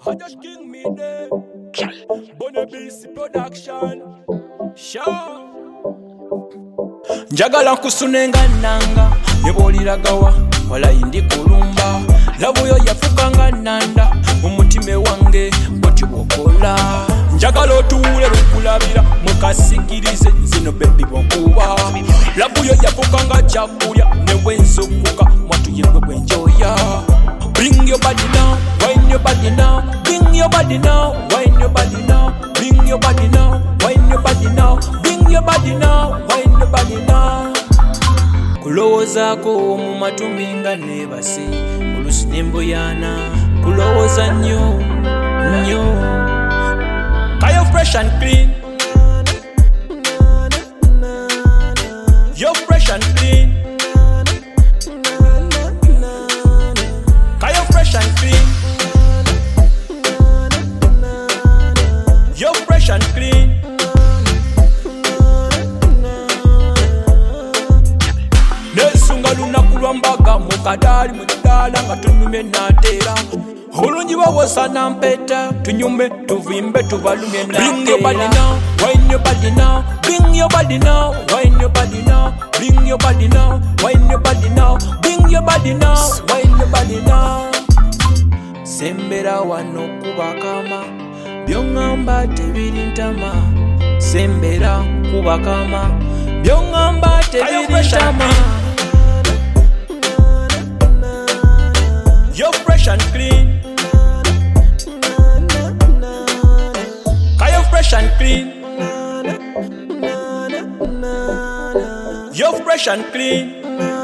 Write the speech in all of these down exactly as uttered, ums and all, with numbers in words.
I just king me there. Bonne B C production. Sure. Njagala nkusunenga nanga yeboliragawa wala indi kulumba labuyo yafukanga nanda mumutima wange boti bokola njagala otuule lukulabira mukasikirize zino baby bokuba labuyo yafukanga chakulya newensokuka mwatu yegwe bwenjoya. Bring your body now, wine your body now. Bring your body now, wine your body now. Bring your body now, wine your body now. Bring your body now, wine your body now. Kulowoza ko mu matuminga nebase olusi nemboyana kulowoza nnyo nnyo. Kayo fresh and clean, you're fresh and clean. Kayo fresh and clean, you're fresh and clean. Nesunga lunaku lwambaga mukadali mudala nga tunyume natera olungi bawosa nampeta tunyume tuvimbe tubalumye natera. Bring your body now, wine your body now. Bring your body now, wine your body now. Bring your body now, wine your body now. Bring your body now, wine your body now. Sembera wano kubakama byongamba tebiri ntama. Sembera kubakama byongamba tebiri ntama. You're fresh and clean. Kayo fresh and clean. You're fresh and clean.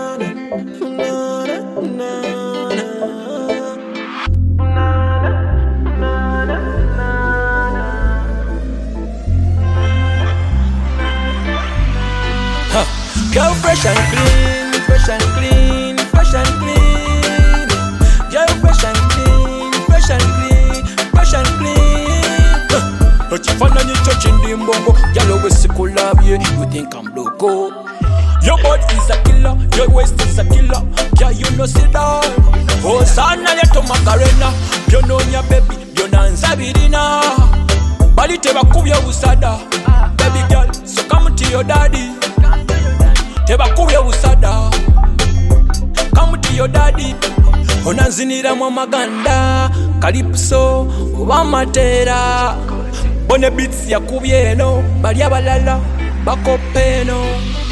Huh. Girl fresh and clean, fresh and clean, fresh and clean. Girl fresh and clean, fresh and clean, fresh and clean. Huh. Ekifaananyi kyo kindi mbongo gyalo wesikulabye you think I'm loco. Your body is a killer, your waist is a killer. Yeah, you know sit down. Oh, sana leto makarena. Byononya baby, byonanza birina. Bali tebakubye busada. Baby girl, so come to your daddy. Tebakubye busada. Come to your daddy. Onanzinira mu maganda. Calypso, wamatera. Bone beats yakubye eno. Bali abalala, bakopeno.